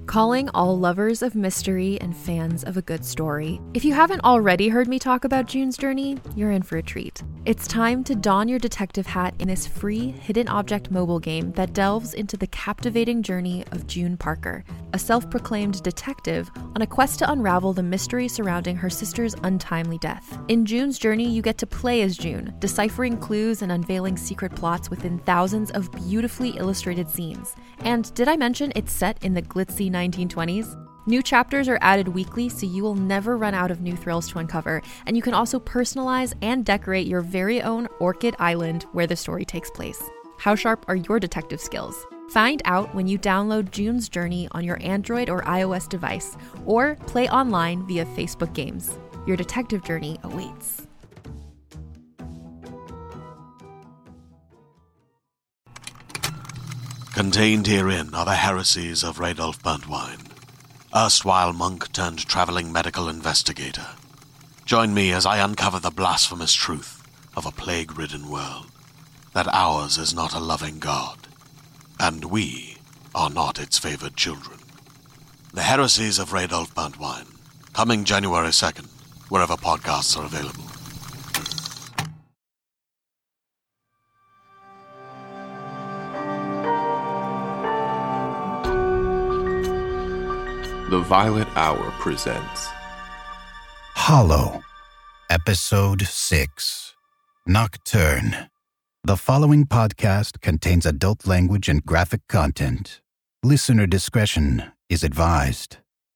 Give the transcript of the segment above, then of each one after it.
Calling all lovers of mystery and fans of a good story. If you haven't already heard me talk about June's Journey, you're in for a treat. It's time to don your detective hat in this free hidden object mobile game that delves into the captivating journey of June Parker, a self-proclaimed detective on a quest to unravel the mystery surrounding her sister's untimely death. In June's Journey, you get to play as June, deciphering clues and unveiling secret plots within thousands of beautifully illustrated scenes. And did I mention it's set in the glitzy 1920s? New chapters are added weekly, so you will never run out of new thrills to uncover, and you can also personalize and decorate your very own Orchid Island where the story takes place. How sharp are your detective skills? Find out when you download June's Journey on your Android or iOS device, or play online via Facebook Games. Your detective journey awaits. Contained herein are the heresies of Radolf Burntwine, erstwhile monk turned traveling medical investigator. Join me as I uncover the blasphemous truth of a plague-ridden world, that ours is not a loving God, and we are not its favored children. The heresies of Radolf Burntwine, coming January 2nd, wherever podcasts are available. The Violet Hour presents Hollow, Episode 6, Nocturne. The following podcast contains adult language and graphic content. Listener discretion is advised.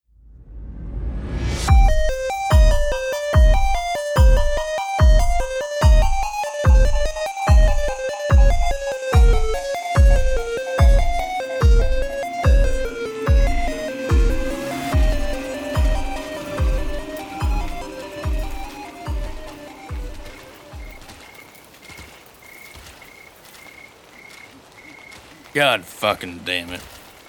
God fucking damn it.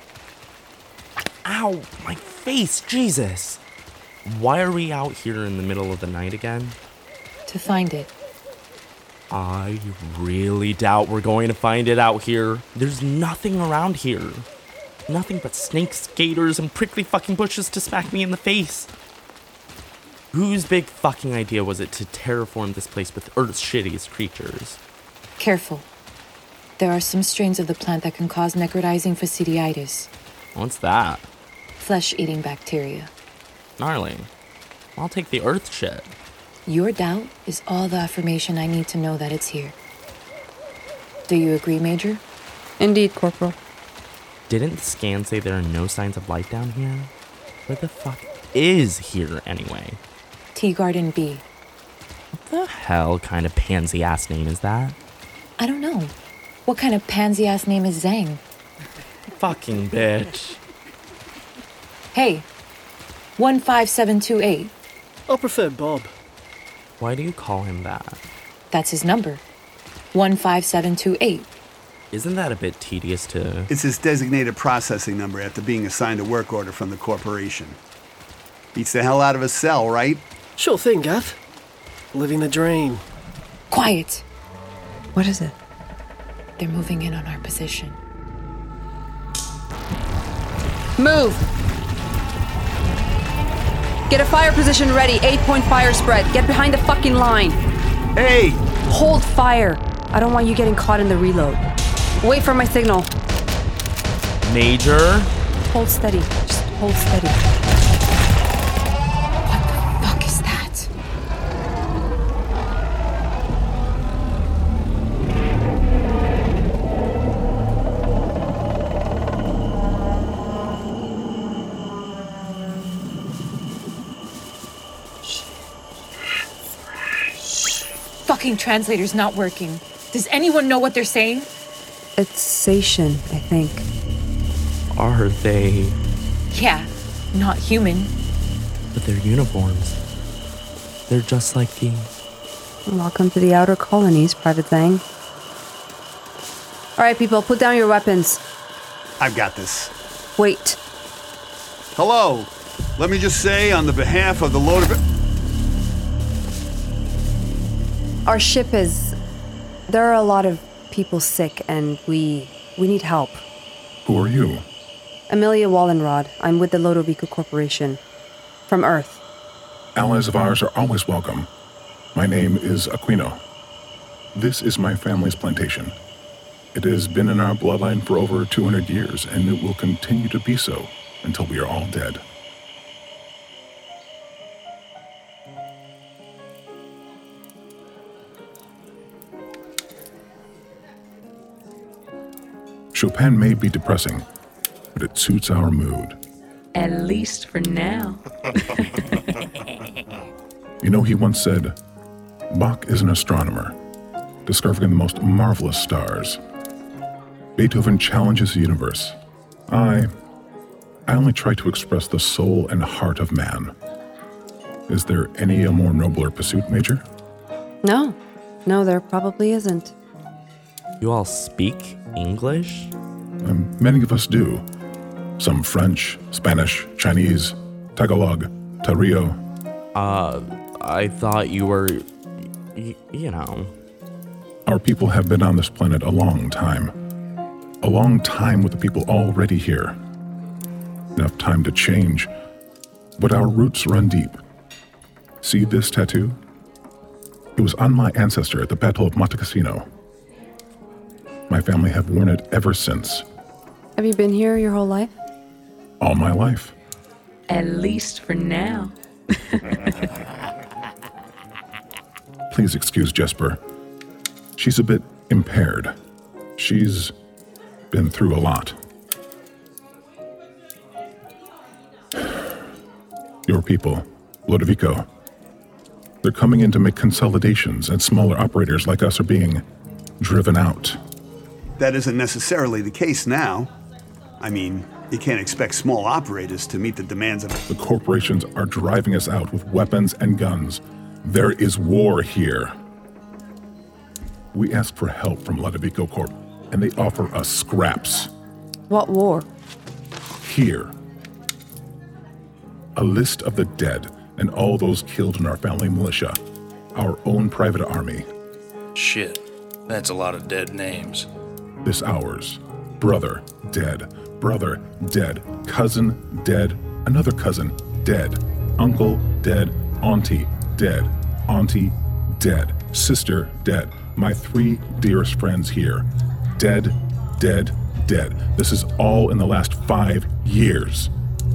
Ow, my face, Jesus. Why are we out here in the middle of the night again? To find it. I really doubt we're going to find it out here. There's nothing around here. Nothing but snakes, gators, and prickly fucking bushes to smack me in the face. Whose big fucking idea was it to terraform this place with Earth's shittiest creatures? Careful. There are some strains of the plant that can cause necrotizing fasciitis. What's that? Flesh-eating bacteria. Gnarly. I'll take the Earth shit. Your doubt is all the affirmation I need to know that it's here. Do you agree, Major? Indeed, Corporal. Didn't the scan say there are no signs of life down here? Where the fuck is here, anyway? Tea Garden B. What the hell kind of pansy-ass name is that? I don't know. What kind of pansy-ass name is Zhang? Fucking bitch. Hey, 15728. I'll prefer Bob. Why do you call him that? That's his number. 15728. Isn't that a bit tedious to... It's his designated processing number after being assigned a work order from the corporation. Beats the hell out of a cell, right? Sure thing, Gav. Living the dream. Quiet. What is it? They're moving in on our position. Move! Get a fire position ready. 8-point fire spread. Get behind the fucking line. Hey! Hold fire. I don't want you getting caught in the reload. Wait for my signal. Major? Hold steady. Just hold steady. What the fuck is that? Fucking translator's not working. Does anyone know what they're saying? It's Sation, I think. Are they... Yeah, not human. But their uniforms. They're just like the... Welcome to the outer colonies, Private Zhang. All right, people, put down your weapons. I've got this. Wait. Hello. Let me just say, on the behalf of the load of... Our ship is... There are a lot of people sick, and we need help. Who are you? Amelia Wallenrod. I'm with the Lodovico Corporation. From Earth. Allies of ours are always welcome. My name is Aquino. This is my family's plantation. It has been in our bloodline for over 200 years, and it will continue to be so until we are all dead. Chopin may be depressing, but it suits our mood. At least for now. You know, he once said, Bach is an astronomer, discovering the most marvelous stars. Beethoven challenges the universe. I only try to express the soul and heart of man. Is there any more nobler pursuit, Major? No, there probably isn't. You all speak English? Many of us do. Some French, Spanish, Chinese, Tagalog, Tario. I thought you were, you know. Our people have been on this planet a long time. A long time with the people already here. Enough time to change, but our roots run deep. See this tattoo? It was on my ancestor at the Battle of Monte Cassino. My family have worn it ever since. Have you been here your whole life? All my life. At least for now. Please excuse Jesper. She's a bit impaired. She's been through a lot. Your people, Lodovico, they're coming in to make consolidations, and smaller operators like us are being driven out. That isn't necessarily the case now. I mean, you can't expect small operators to meet the demands of... The corporations are driving us out with weapons and guns. There is war here. We ask for help from Lodovico Corp, and they offer us scraps. What war? Here. A list of the dead and all those killed in our family militia. Our own private army. Shit, that's a lot of dead names. This ours. Brother, dead. Brother, dead. Cousin, dead. Another cousin, dead. Uncle, dead. Auntie, dead. Auntie, dead. Sister, dead. My 3 dearest friends here. Dead, dead, dead. This is all in the last 5 years.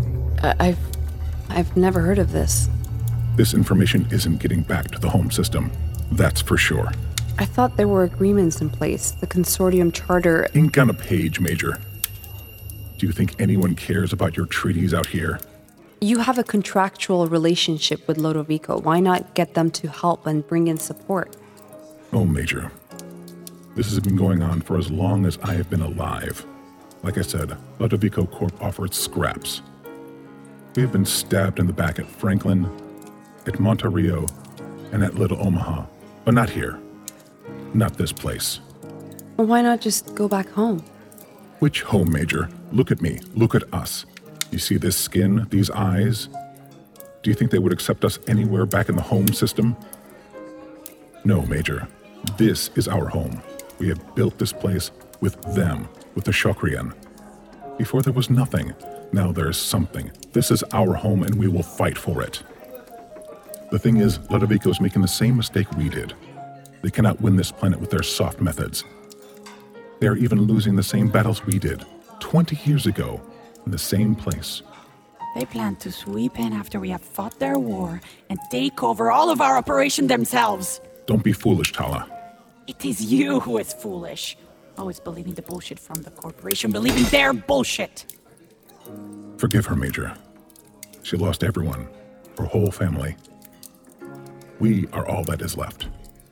I've never heard of this. This information isn't getting back to the home system. That's for sure. I thought there were agreements in place, the consortium charter... Ink on a page, Major. Do you think anyone cares about your treaties out here? You have a contractual relationship with Lodovico. Why not get them to help and bring in support? Oh, Major. This has been going on for as long as I have been alive. Like I said, Lodovico Corp offers scraps. We have been stabbed in the back at Franklin, at Monterio, and at Little Omaha. But not here. Not this place. Well, why not just go back home? Which home, Major? Look at me. Look at us. You see this skin, these eyes? Do you think they would accept us anywhere back in the home system? No, Major. This is our home. We have built this place with them, with the Shokrien. Before there was nothing. Now there's something. This is our home and we will fight for it. The thing is, Lodovico's making the same mistake we did. They cannot win this planet with their soft methods. They are even losing the same battles we did, 20 years ago, in the same place. They plan to sweep in after we have fought their war and take over all of our operation themselves. Don't be foolish, Tala. It is you who is foolish. Always believing the bullshit from the corporation, believing their bullshit. Forgive her, Major. She lost everyone, her whole family. We are all that is left.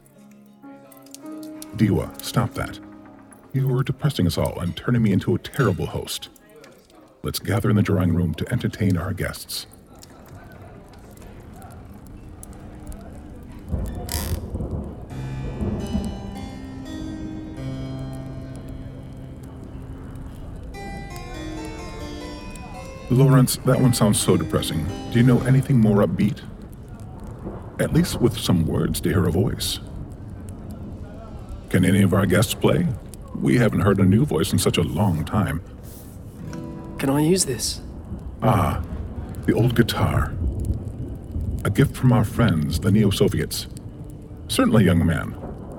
Diwa, stop that. You are depressing us all and turning me into a terrible host. Let's gather in the drawing room to entertain our guests. Lawrence, that one sounds so depressing. Do you know anything more upbeat? At least with some words to hear a voice. Can any of our guests play? We haven't heard a new voice in such a long time. Can I use this? Ah, the old guitar. A gift from our friends, the Neo-Soviets. Certainly, young man.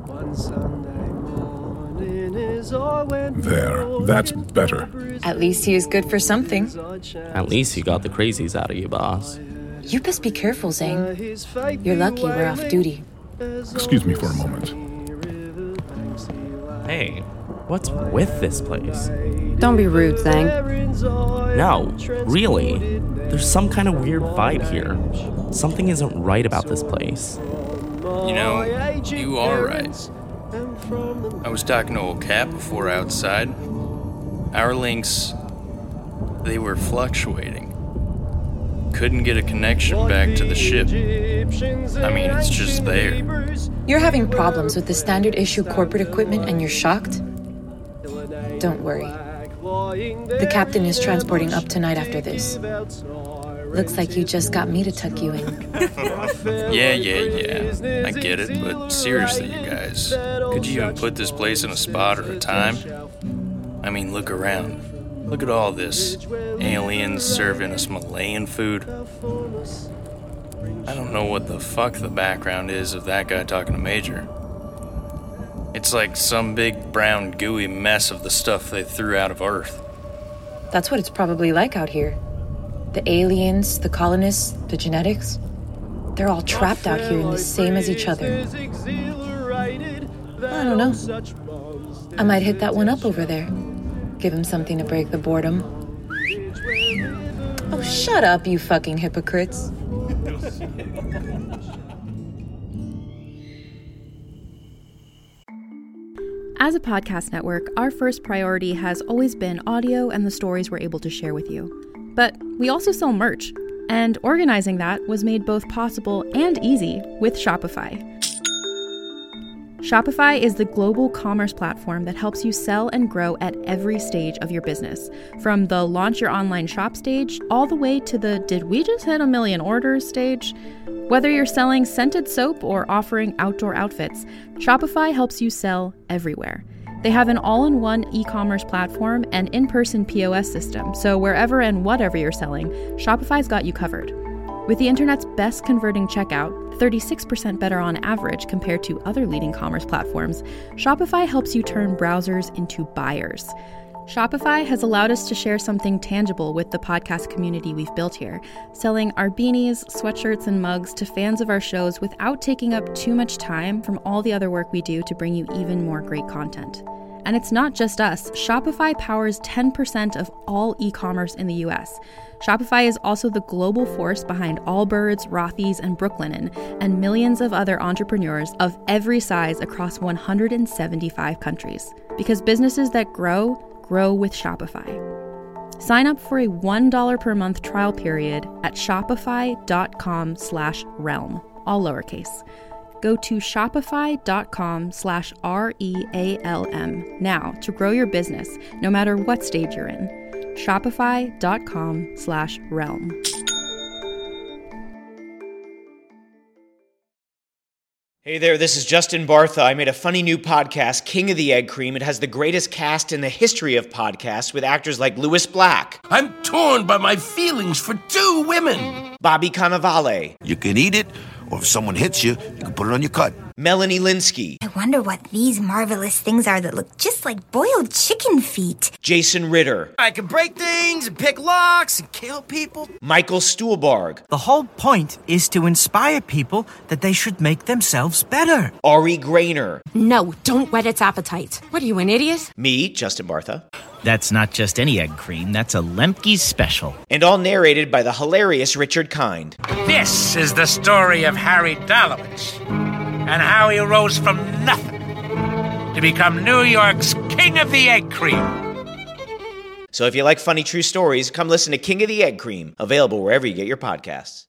There, that's better. At least he is good for something. At least you got the crazies out of you, boss. You best be careful, Zane. You're lucky we're off duty. Excuse me for a moment. Hey, what's with this place? Don't be rude, Zhang. No, really. There's some kind of weird vibe here. Something isn't right about this place. You know, you are right. I was talking to old Cap before outside. Our links, they were fluctuating. Couldn't get a connection back to the ship. I mean, it's just there. You're having problems with the standard issue corporate equipment and you're shocked? Don't worry. The captain is transporting up tonight after this. Looks like you just got me to tuck you in. Yeah. I get it, but seriously, you guys, could you even put this place in a spot or a time? I mean, look around. Look at all this. Aliens serving us Malayan food. I don't know what the fuck the background is of that guy talking to Major. It's like some big brown gooey mess of the stuff they threw out of Earth. That's what it's probably like out here. The aliens, the colonists, the genetics, they're all trapped out here in the same as each other. I don't know. I might hit that one up over there. Give him something to break the boredom. Oh, shut up, you fucking hypocrites. As a podcast network, our first priority has always been audio and the stories we're able to share with you. But we also sell merch, and organizing that was made both possible and easy with Shopify. Shopify is the global commerce platform that helps you sell and grow at every stage of your business, from the launch your online shop stage all the way to the did we just hit 1 million orders stage. Whether you're selling scented soap or offering outdoor outfits, Shopify helps you sell everywhere. They have an all-in-one e-commerce platform and in-person POS system, so wherever and whatever you're selling, Shopify's got you covered. With the internet's best converting checkout, 36% better on average compared to other leading commerce platforms, Shopify helps you turn browsers into buyers. Shopify has allowed us to share something tangible with the podcast community we've built here, selling our beanies, sweatshirts, and mugs to fans of our shows without taking up too much time from all the other work we do to bring you even more great content. And it's not just us. Shopify powers 10% of all e-commerce in the US. Shopify is also the global force behind Allbirds, Rothy's, and Brooklinen, and millions of other entrepreneurs of every size across 175 countries. Because businesses that grow with Shopify. Sign up for a $1 per month trial period at shopify.com/realm, all lowercase. Go to shopify.com/REALM now to grow your business, no matter what stage you're in. Shopify.com/realm. Hey there, this is Justin Bartha. I made a funny new podcast, King of the Egg Cream. It has the greatest cast in the history of podcasts with actors like Louis Black. I'm torn by my feelings for two women. Bobby Cannavale. You can eat it, or if someone hits you, you can put it on your cut. Melanie Linsky. I wonder what these marvelous things are that look just like boiled chicken feet. Jason Ritter. I can break things and pick locks and kill people. Michael Stuhlbarg. The whole point is to inspire people that they should make themselves better. Ari Grainer. No, don't whet its appetite. What are you, an idiot? Me, Justin Bartha. That's not just any egg cream, that's a Lemke's special. And all narrated by the hilarious Richard Kind. This is the story of Harry Dalowitz and how he rose from nothing to become New York's King of the Egg Cream. So if you like funny true stories, come listen to King of the Egg Cream, available wherever you get your podcasts.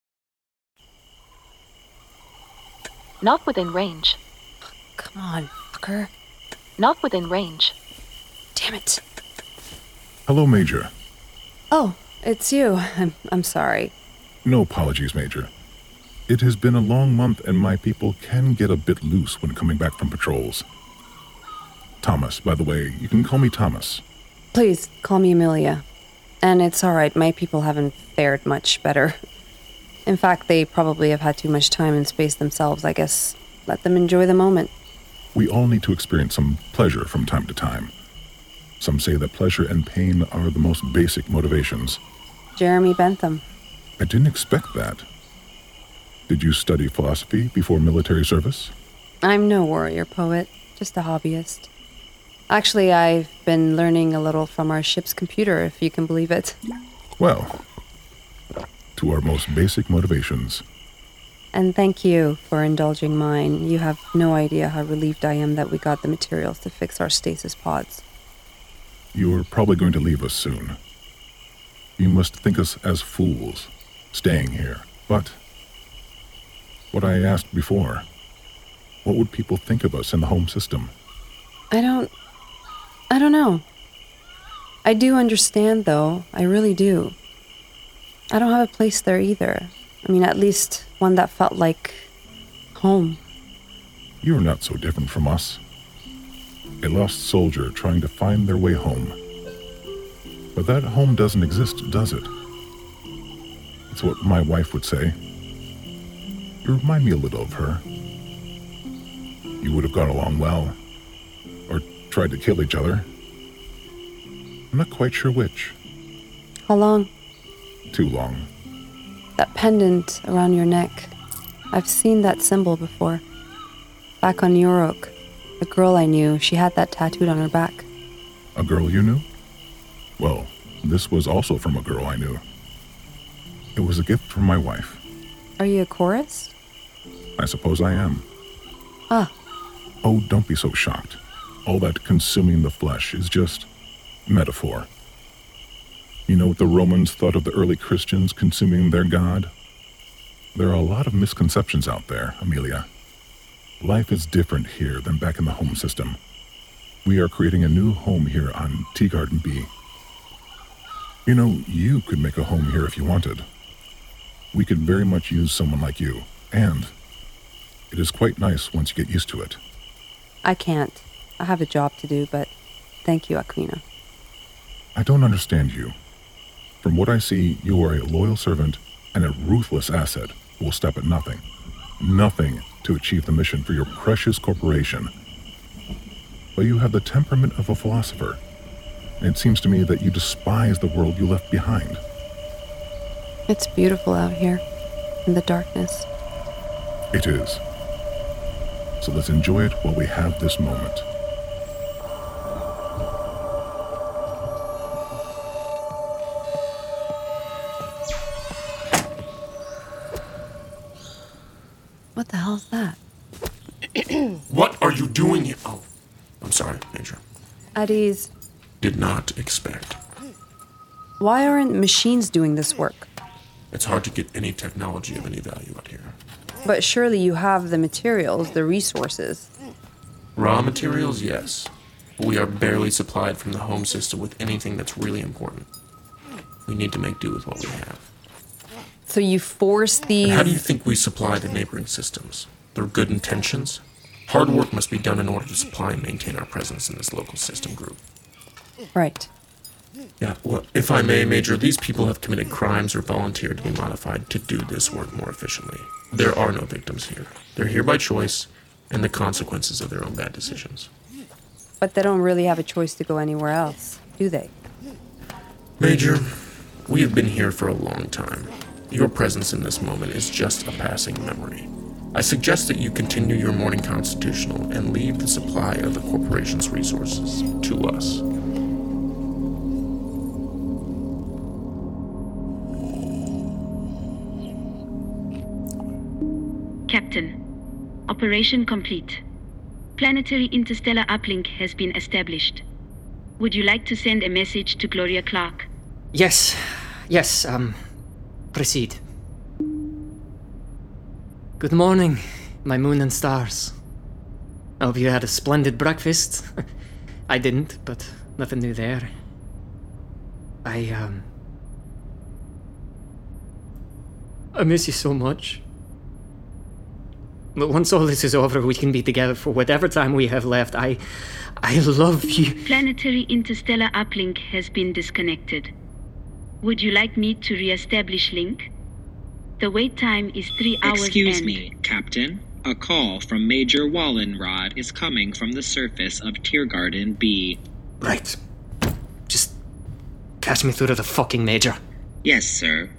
Not within range. Come on, fucker. Not within range. Damn it. Hello, Major. Oh, it's you. I'm sorry. No apologies, Major. It has been a long month, and my people can get a bit loose when coming back from patrols. Thomas, by the way, you can call me Thomas. Please, call me Amelia. And it's alright, my people haven't fared much better. In fact, they probably have had too much time and space themselves, I guess. Let them enjoy the moment. We all need to experience some pleasure from time to time. Some say that pleasure and pain are the most basic motivations. Jeremy Bentham. I didn't expect that. Did you study philosophy before military service? I'm no warrior poet, just a hobbyist. Actually, I've been learning a little from our ship's computer, if you can believe it. Well, to our most basic motivations. And thank you for indulging mine. You have no idea how relieved I am that we got the materials to fix our stasis pods. You're probably going to leave us soon. You must think us as fools, staying here. But what I asked before, what would people think of us in the home system? I don't know. I do understand, though. I really do. I don't have a place there either. I mean, at least one that felt like home. You're not so different from us. A lost soldier trying to find their way home. But that home doesn't exist, does it? It's what my wife would say. You remind me a little of her. You would have got along well. Or tried to kill each other. I'm not quite sure which. How long? Too long. That pendant around your neck. I've seen that symbol before. Back on Yorok, the girl I knew, she had that tattooed on her back. A girl you knew? Well, this was also from a girl I knew. It was a gift from my wife. Are you a chorus? I suppose I am. Ah. Oh, don't be so shocked. All that consuming the flesh is just metaphor. You know what the Romans thought of the early Christians consuming their God? There are a lot of misconceptions out there, Amelia. Life is different here than back in the home system. We are creating a new home here on Teagarden B. You know, you could make a home here if you wanted. We could very much use someone like you, and it is quite nice once you get used to it. I can't. I have a job to do, but thank you, Aquina. I don't understand you. From what I see, you are a loyal servant and a ruthless asset who will stop at nothing. Nothing to achieve the mission for your precious corporation. But you have the temperament of a philosopher. And it seems to me that you despise the world you left behind. It's beautiful out here, in the darkness. It is. So let's enjoy it while we have this moment. What the hell's that? What are you doing here? Oh, I'm sorry, Major. At ease. Did not expect. Why aren't machines doing this work? It's hard to get any technology of any value out here. But surely you have the materials, the resources. Raw materials, yes. But we are barely supplied from the home system with anything that's really important. We need to make do with what we have. So you force these... And how do you think we supply the neighboring systems? Through good intentions? Hard work must be done in order to supply and maintain our presence in this local system group. Right. Yeah, well, if I may, Major, these people have committed crimes or volunteered to be modified to do this work more efficiently. There are no victims here. They're here by choice and the consequences of their own bad decisions. But they don't really have a choice to go anywhere else, do they? Major, we have been here for a long time. Your presence in this moment is just a passing memory. I suggest that you continue your morning constitutional and leave the supply of the corporation's resources to us. Captain, operation complete. Planetary interstellar uplink has been established. Would you like to send a message to Gloria Clark? Yes, proceed. Good morning, my moon and stars. I hope you had a splendid breakfast. I didn't, but nothing new there. I miss you so much. But once all this is over, we can be together for whatever time we have left. I love you. Planetary interstellar uplink has been disconnected. Would you like me to re-establish link? The wait time is 3 hours. Excuse me, Captain. A call from Major Wallenrod is coming from the surface of Tiergarten B. Right. Just catch me through to the fucking Major. Yes, sir.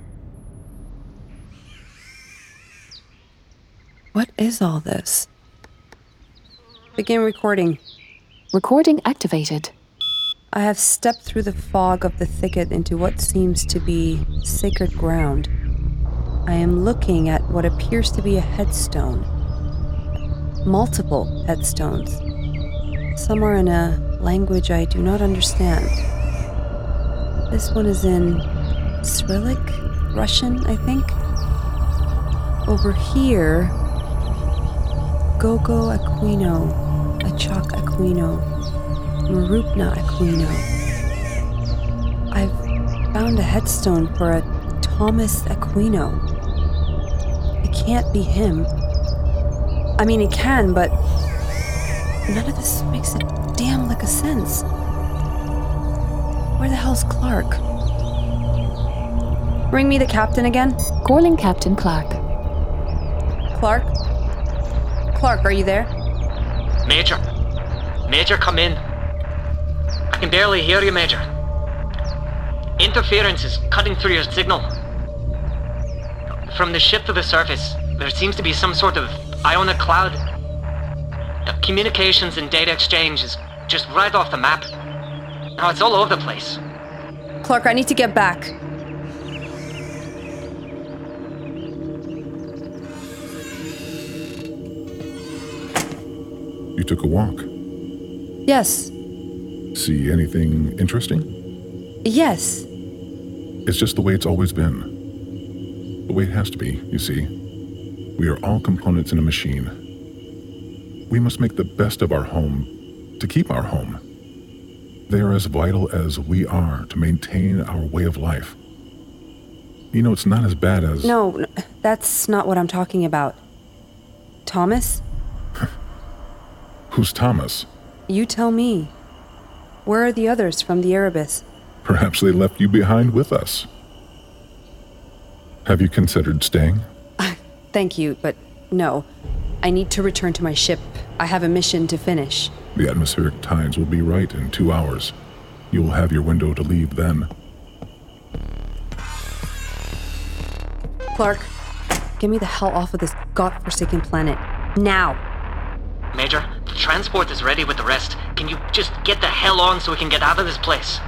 What is all this? Begin recording. Recording activated. I have stepped through the fog of the thicket into what seems to be sacred ground. I am looking at what appears to be a headstone. Multiple headstones. Some are in a language I do not understand. This one is in Cyrillic? Russian, I think? Over here, Gogo Aquino, Achak Aquino, Marupna Aquino. I've found a headstone for a Thomas Aquino. It can't be him. I mean, it can, but none of this makes a damn lick of sense. Where the hell's Clark? Ring me the captain again. Calling Captain Clark. Clark? Clark, are you there? Major. Major, come in. I can barely hear you, Major. Interference is cutting through your signal. From the ship to the surface, there seems to be some sort of ionic cloud. Communications and data exchange is just right off the map. Now it's all over the place. Clark, I need to get back. You took a walk. Yes. See anything interesting? Yes. It's just the way it's always been. The way it has to be, you see. We are all components in a machine. We must make the best of our home to keep our home. They are as vital as we are to maintain our way of life. You know, it's not as bad as... No, that's not what I'm talking about. Thomas? Who's Thomas? You tell me. Where are the others from the Erebus? Perhaps they left you behind with us. Have you considered staying? Thank you, but no. I need to return to my ship. I have a mission to finish. The atmospheric tides will be right in 2 hours. You will have your window to leave then. Clark, get me the hell off of this godforsaken planet. Now! Major, the transport is ready with the rest. Can you just get the hell on so we can get out of this place?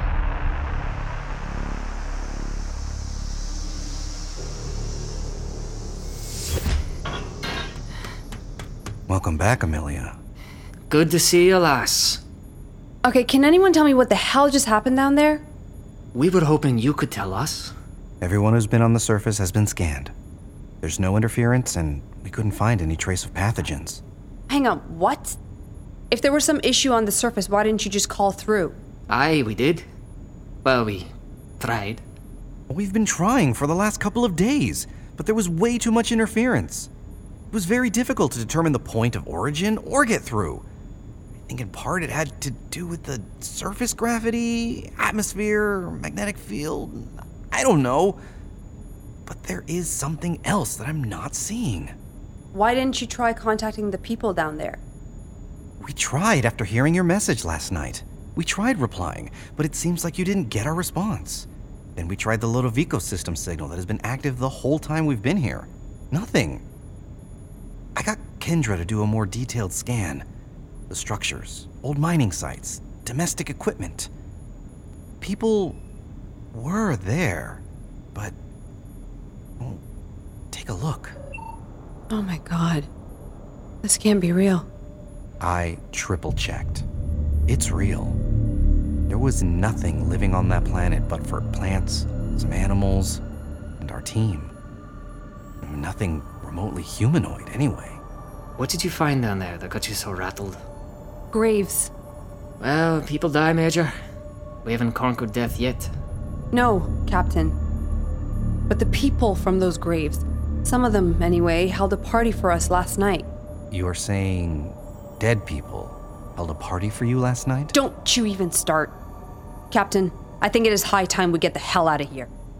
Welcome back, Amelia. Good to see you, lass. Okay, can anyone tell me what the hell just happened down there? We were hoping you could tell us. Everyone who's been on the surface has been scanned. There's no interference, and we couldn't find any trace of pathogens. Hang on, what? If there was some issue on the surface, why didn't you just call through? Aye, we did. Well, we tried. We've been trying for the last couple of days, but there was way too much interference. It was very difficult to determine the point of origin or get through. I think in part it had to do with the surface gravity, atmosphere, magnetic field. I don't know. But there is something else that I'm not seeing. Why didn't you try contacting the people down there? We tried after hearing your message last night. We tried replying, but it seems like you didn't get our response. Then we tried the Ludovico system signal that has been active the whole time we've been here. Nothing. I got Kendra to do a more detailed scan. The structures, old mining sites, domestic equipment. People were there, but... well, take a look. Oh my god. This can't be real. I triple-checked. It's real. There was nothing living on that planet but for plants, some animals, and our team. Nothing remotely humanoid, anyway. What did you find down there that got you so rattled? Graves. Well, people die, Major. We haven't conquered death yet. No, Captain. But the people from those graves, some of them anyway, held a party for us last night. You are saying dead people held a party for you last night? Don't you even start. Captain, I think it is high time we get the hell out of here.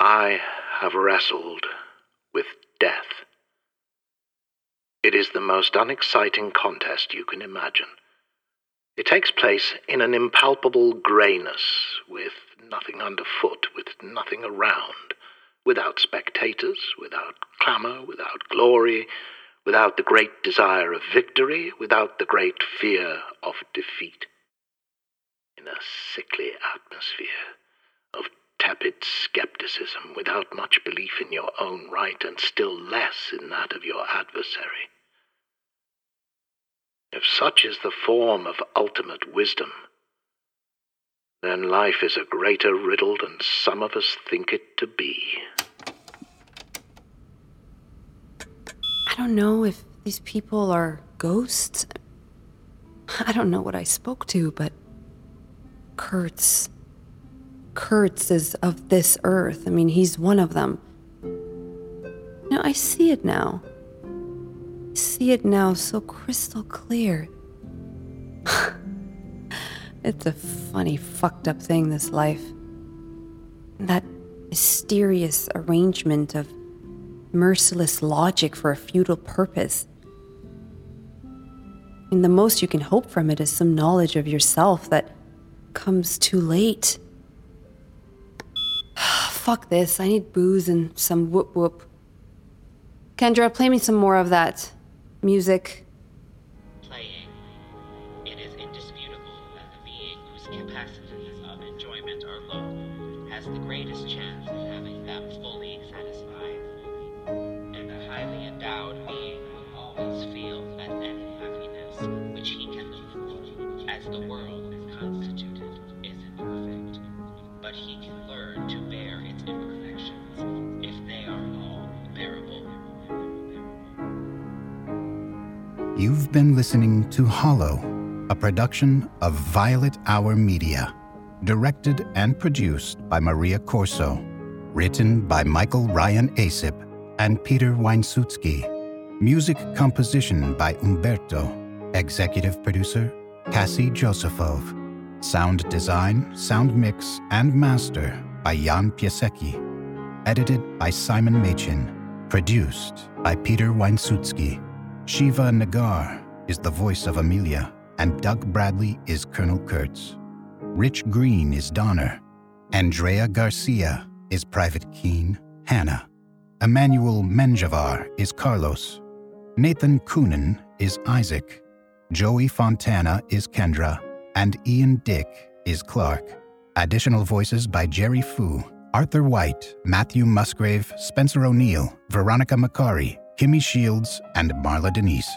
I have wrestled with death. It is the most unexciting contest you can imagine. It takes place in an impalpable grayness, with nothing underfoot, with nothing around, without spectators, without clamor, without glory, without the great desire of victory, without the great fear of defeat. In a sickly atmosphere of tepid skepticism, without much belief in your own right, and still less in that of your adversary. If such is the form of ultimate wisdom, then life is a greater riddle than some of us think it to be. I don't know if these people are ghosts. I don't know what I spoke to, but Kurtz is of this earth. I mean, he's one of them. No, I see it now. I see it now so crystal clear. It's a funny, fucked up thing, this life. That mysterious arrangement of merciless logic for a futile purpose. And the most you can hope from it is some knowledge of yourself that comes too late. Fuck this, I need booze and some whoop whoop. Kendra, play me some more of that music. Playing. It is indisputable that the being whose capacities of enjoyment are low has the greatest chance of having them fully satisfied. And the highly endowed being will always feel that any happiness which he can look for, as the world is constituted, is imperfect. But he can learn to bear its imperfections, if they are all bearable. You've been listening to Hollow, a production of Violet Hour Media, directed and produced by Maria Corso, written by Michael Ryan Asip and Peter Weinsutsky, music composition by Umberto, executive producer Cassie Josephov, sound design, sound mix, and master by Jan Piasecki, edited by Simon Machin, produced by Peter Weinsutsky. Shiva Nagar is the voice of Amelia, and Doug Bradley is Colonel Kurtz. Rich Green is Donner. Andrea Garcia is Private Keen, Hannah. Emmanuel Menjavar is Carlos. Nathan Coonan is Isaac. Joey Fontana is Kendra, and Ian Dick is Clark. Additional voices by Jerry Fu, Arthur White, Matthew Musgrave, Spencer O'Neill, Veronica Macari, Kimmy Shields, and Marla Denise.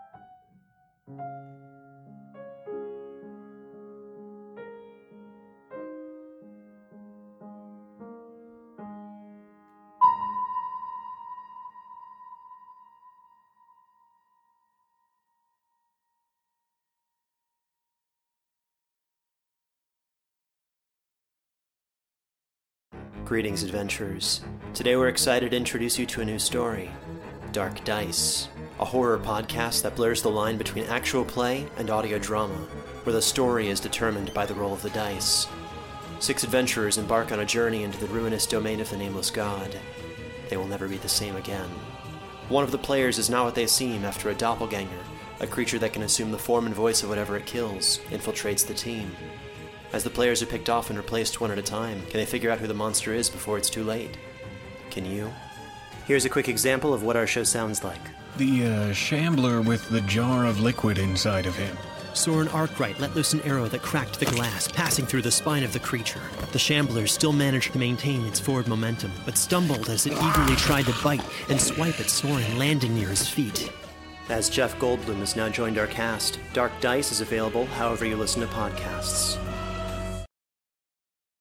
Greetings, adventurers. Today we're excited to introduce you to a new story, Dark Dice, a horror podcast that blurs the line between actual play and audio drama, where the story is determined by the roll of the dice. 6 adventurers embark on a journey into the ruinous domain of the Nameless God. They will never be the same again. One of the players is not what they seem after a doppelganger, a creature that can assume the form and voice of whatever it kills, infiltrates the team. As the players are picked off and replaced one at a time, can they figure out who the monster is before it's too late? Can you? Here's a quick example of what our show sounds like. The shambler with the jar of liquid inside of him. Soren Arkwright let loose an arrow that cracked the glass, passing through the spine of the creature. The shambler still managed to maintain its forward momentum, but stumbled as it eagerly tried to bite and swipe at Soren, landing near his feet. As Jeff Goldblum has now joined our cast, Dark Dice is available however you listen to podcasts.